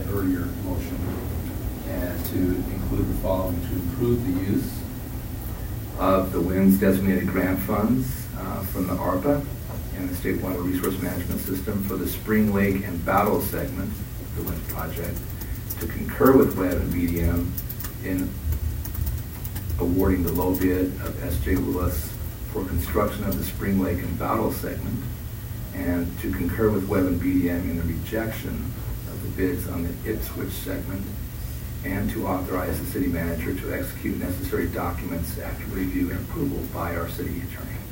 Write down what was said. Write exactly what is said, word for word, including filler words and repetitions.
earlier motion, and to include the following: to improve the use of the W I N S designated grant funds uh, from the ARPA and the State Water Resource Management System for the Spring Lake and Battle segment of the W I N S project, to concur with W E B and B D M in awarding the low bid of S J Lewis for construction of the Spring Lake and Battle segment, and to concur with W E B and B D M in the rejection of the bids on the Ipswich segment, and to authorize the city manager to execute necessary documents after review and approval by our city attorney.